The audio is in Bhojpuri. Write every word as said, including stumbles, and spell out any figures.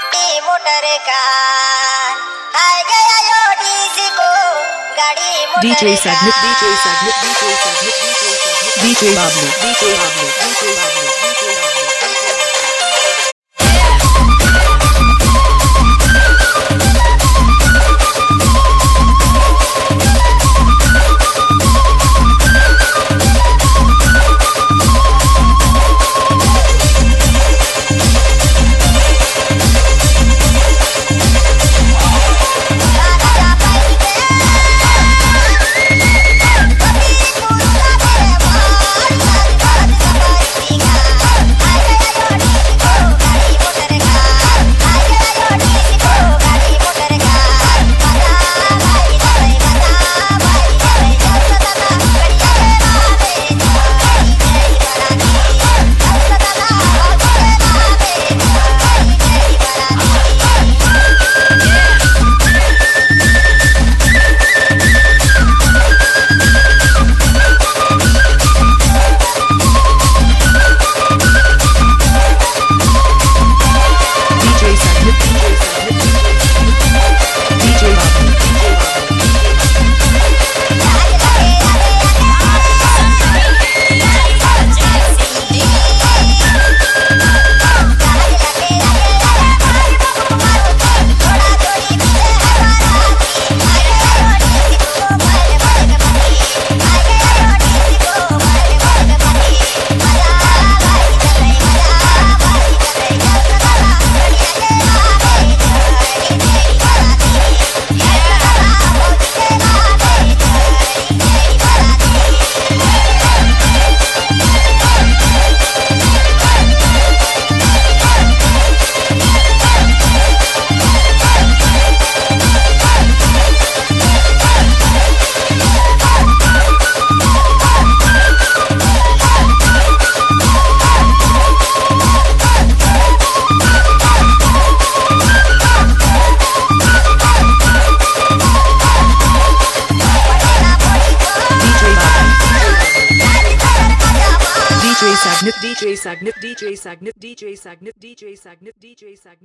मोटर का हाय गया यो डिस्को गाड़ी मोटर D J का Sagnit, D J Sagnit, D J Sagnit, D J Sagnit, D J Bablu, D J Bablu, D J Bablu, D J Bablu. D J Sagnit, D J Sagnit, D J Sagnit, D J Sagnit, D J Sagnit, D J Sagnit.